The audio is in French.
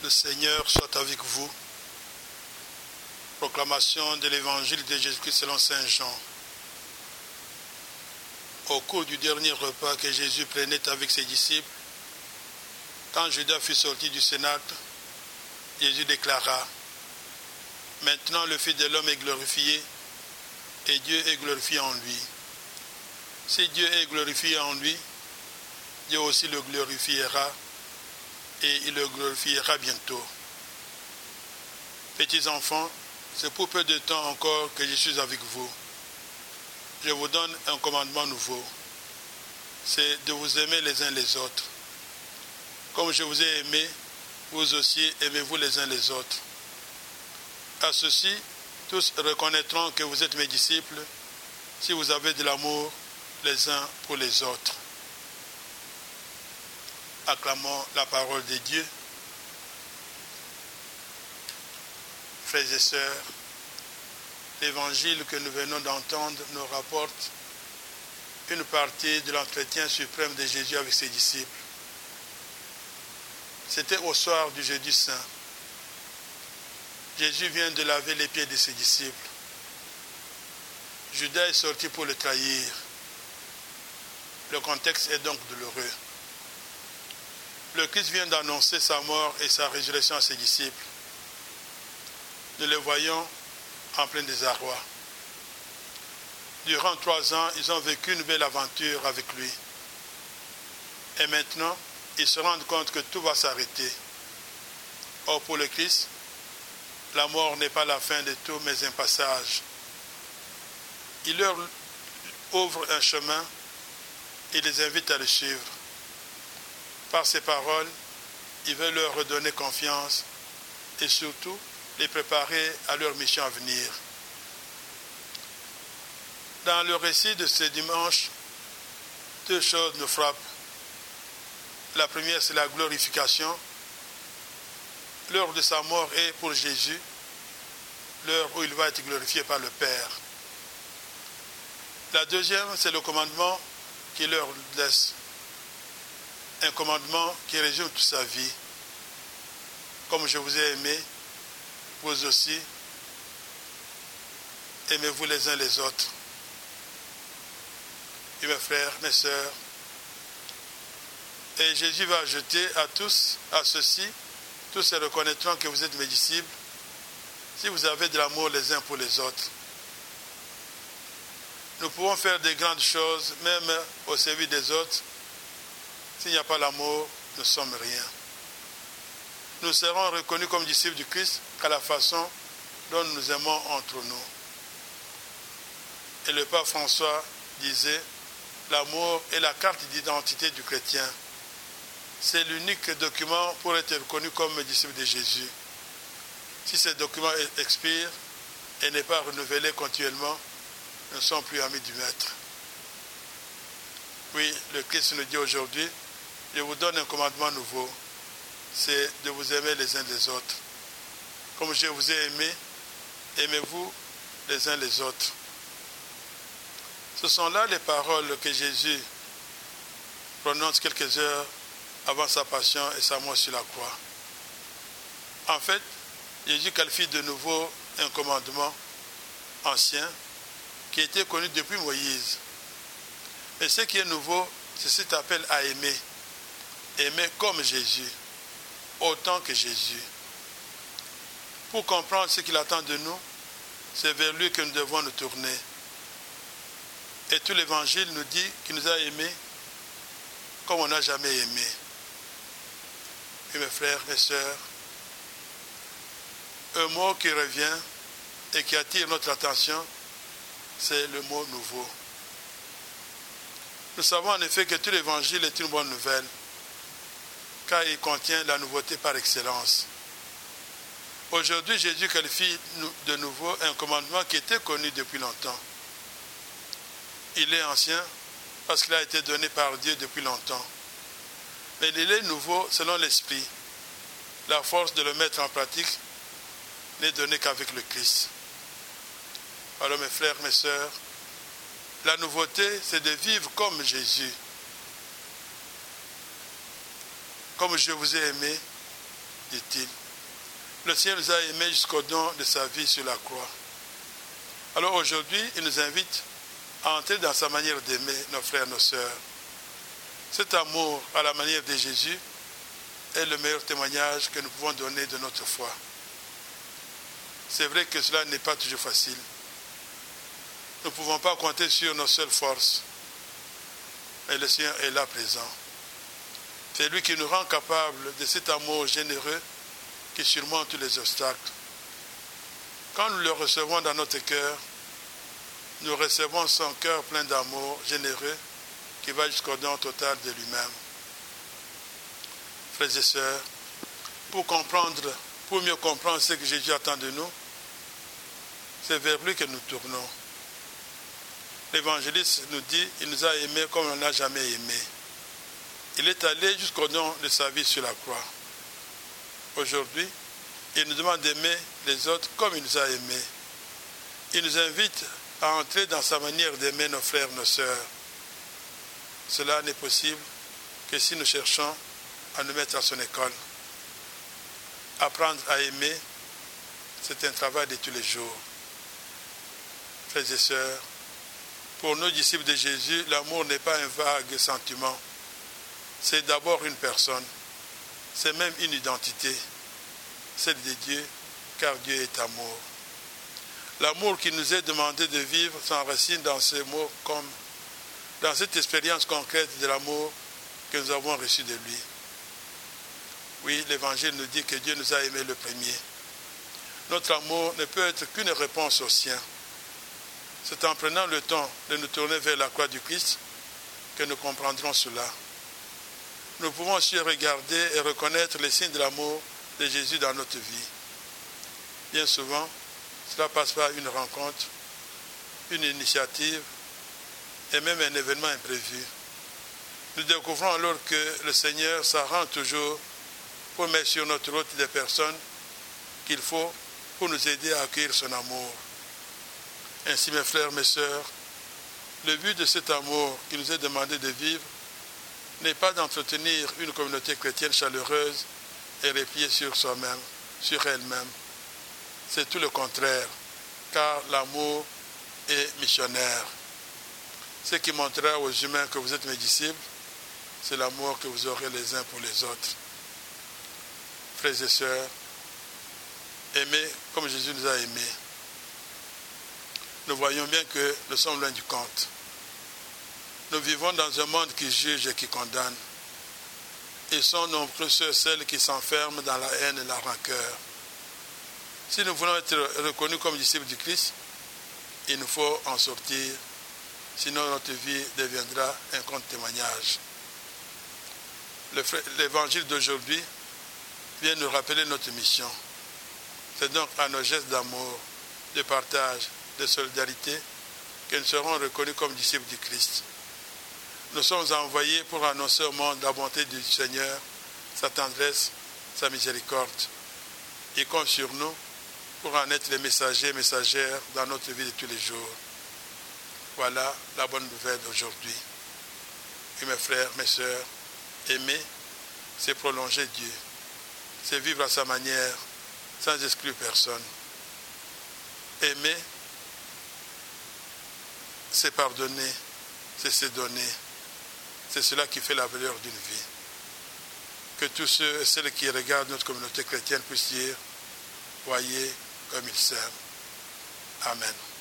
Le Seigneur soit avec vous. Proclamation de l'évangile de Jésus-Christ selon saint Jean. Au cours du dernier repas que Jésus prenait avec ses disciples, quand Judas fut sorti du cénacle, Jésus déclara: « Maintenant le Fils de l'homme est glorifié, et Dieu est glorifié en lui. Si Dieu est glorifié en lui, Dieu aussi le glorifiera, et il le glorifiera bientôt. Petits enfants, c'est pour peu de temps encore que je suis avec vous. Je vous donne un commandement nouveau, c'est de vous aimer les uns les autres. Comme je vous ai aimé, vous aussi aimez-vous les uns les autres. À ceci, tous reconnaîtront que vous êtes mes disciples, si vous avez de l'amour les uns pour les autres. » Acclamons la parole de Dieu. Frères et sœurs, l'évangile que nous venons d'entendre nous rapporte une partie de l'entretien suprême de Jésus avec ses disciples. C'était au soir du jeudi saint. Jésus vient de laver les pieds de ses disciples. Judas est sorti pour le trahir. Le contexte est donc douloureux. Le Christ vient d'annoncer sa mort et sa résurrection à ses disciples. Nous les voyons en plein désarroi. Durant 3 ans, ils ont vécu une belle aventure avec lui. Et maintenant, ils se rendent compte que tout va s'arrêter. Or, pour le Christ, la mort n'est pas la fin de tout, mais un passage. Il leur ouvre un chemin et les invite à le suivre. Par ses paroles, il veut leur redonner confiance et surtout les préparer à leur mission à venir. Dans le récit de ce dimanche, 2 choses nous frappent. La première, c'est la glorification. L'heure de sa mort est pour Jésus l'heure où il va être glorifié par le Père. La deuxième, c'est le commandement qu'il leur laisse. Un commandement qui résume toute sa vie. Comme je vous ai aimé, vous aussi, aimez-vous les uns les autres. Et mes frères, mes sœurs, et Jésus va ajouter à tous, à ceux-ci, tous se reconnaîtront que vous êtes mes disciples, si vous avez de l'amour les uns pour les autres. Nous pouvons faire de grandes choses, même au service des autres. S'il n'y a pas l'amour, nous ne sommes rien. Nous serons reconnus comme disciples du Christ qu'à la façon dont nous nous aimons entre nous. Et le pape François disait, l'amour est la carte d'identité du chrétien. C'est l'unique document pour être reconnu comme disciple de Jésus. Si ce document expire et n'est pas renouvelé continuellement, nous ne sommes plus amis du Maître. Oui, le Christ nous dit aujourd'hui, je vous donne un commandement nouveau, c'est de vous aimer les uns les autres. Comme je vous ai aimé, aimez-vous les uns les autres. Ce sont là les paroles que Jésus prononce quelques heures avant sa passion et sa mort sur la croix. En fait, Jésus qualifie de nouveau un commandement ancien qui était connu depuis Moïse. Mais ce qui est nouveau, c'est cet appel à aimer. Aimer comme Jésus, autant que Jésus. Pour comprendre ce qu'il attend de nous, c'est vers lui que nous devons nous tourner. Et tout l'Évangile nous dit qu'il nous a aimés comme on n'a jamais aimé. Et mes frères, mes sœurs, un mot qui revient et qui attire notre attention, c'est le mot nouveau. Nous savons en effet que tout l'Évangile est une bonne nouvelle, car il contient la nouveauté par excellence. Aujourd'hui, Jésus qualifie de nouveau un commandement qui était connu depuis longtemps. Il est ancien parce qu'il a été donné par Dieu depuis longtemps. Mais il est nouveau selon l'Esprit. La force de le mettre en pratique n'est donnée qu'avec le Christ. Alors mes frères, mes sœurs, la nouveauté, c'est de vivre comme Jésus. Comme je vous ai aimé, dit-il. Le Seigneur nous a aimés jusqu'au don de sa vie sur la croix. Alors aujourd'hui, il nous invite à entrer dans sa manière d'aimer nos frères, nos sœurs. Cet amour à la manière de Jésus est le meilleur témoignage que nous pouvons donner de notre foi. C'est vrai que cela n'est pas toujours facile. Nous ne pouvons pas compter sur nos seules forces. Mais le Seigneur est là présent. C'est lui qui nous rend capables de cet amour généreux qui surmonte tous les obstacles. Quand nous le recevons dans notre cœur, nous recevons son cœur plein d'amour généreux qui va jusqu'au don total de lui-même. Frères et sœurs, pour mieux comprendre ce que Jésus attend de nous, c'est vers lui que nous tournons. L'évangéliste nous dit, il nous a aimés comme on n'a jamais aimé. Il est allé jusqu'au don de sa vie sur la croix. Aujourd'hui, il nous demande d'aimer les autres comme il nous a aimés. Il nous invite à entrer dans sa manière d'aimer nos frères, nos sœurs. Cela n'est possible que si nous cherchons à nous mettre à son école. Apprendre à aimer, c'est un travail de tous les jours. Frères et sœurs, pour nos disciples de Jésus, l'amour n'est pas un vague sentiment. C'est d'abord une personne. C'est même une identité. Celle de Dieu, car Dieu est amour. L'amour qui nous est demandé de vivre s'enracine dans ces mots comme dans cette expérience concrète de l'amour que nous avons reçu de lui. Oui, l'Évangile nous dit que Dieu nous a aimés le premier. Notre amour ne peut être qu'une réponse au sien. C'est en prenant le temps de nous tourner vers la croix du Christ que nous comprendrons cela. Nous pouvons aussi regarder et reconnaître les signes de l'amour de Jésus dans notre vie. Bien souvent, cela passe par une rencontre, une initiative et même un événement imprévu. Nous découvrons alors que le Seigneur s'arrange toujours pour mettre sur notre route des personnes qu'il faut pour nous aider à accueillir son amour. Ainsi, mes frères, mes sœurs, le but de cet amour qui nous est demandé de vivre n'est pas d'entretenir une communauté chrétienne chaleureuse et repliée sur soi-même, sur elle-même. C'est tout le contraire, car l'amour est missionnaire. Ce qui montrera aux humains que vous êtes mes disciples, c'est l'amour que vous aurez les uns pour les autres. Frères et sœurs, aimez comme Jésus nous a aimés. Nous voyons bien que nous sommes loin du compte. Nous vivons dans un monde qui juge et qui condamne. Ils sont nombreux celles qui s'enferment dans la haine et la rancœur. Si nous voulons être reconnus comme disciples du Christ, il nous faut en sortir, sinon notre vie deviendra un contre-témoignage. L'évangile d'aujourd'hui vient nous rappeler notre mission. C'est donc à nos gestes d'amour, de partage, de solidarité que nous serons reconnus comme disciples du Christ. Nous sommes envoyés pour annoncer au monde la bonté du Seigneur, sa tendresse, sa miséricorde. Il compte sur nous pour en être les messagers et messagères dans notre vie de tous les jours. Voilà la bonne nouvelle d'aujourd'hui. Et mes frères, mes sœurs, aimer, c'est prolonger Dieu. C'est vivre à sa manière, sans exclure personne. Aimer, c'est pardonner, c'est se donner. C'est cela qui fait la valeur d'une vie. Que tous ceux et celles qui regardent notre communauté chrétienne puissent dire, voyez comme il s'aime. Amen.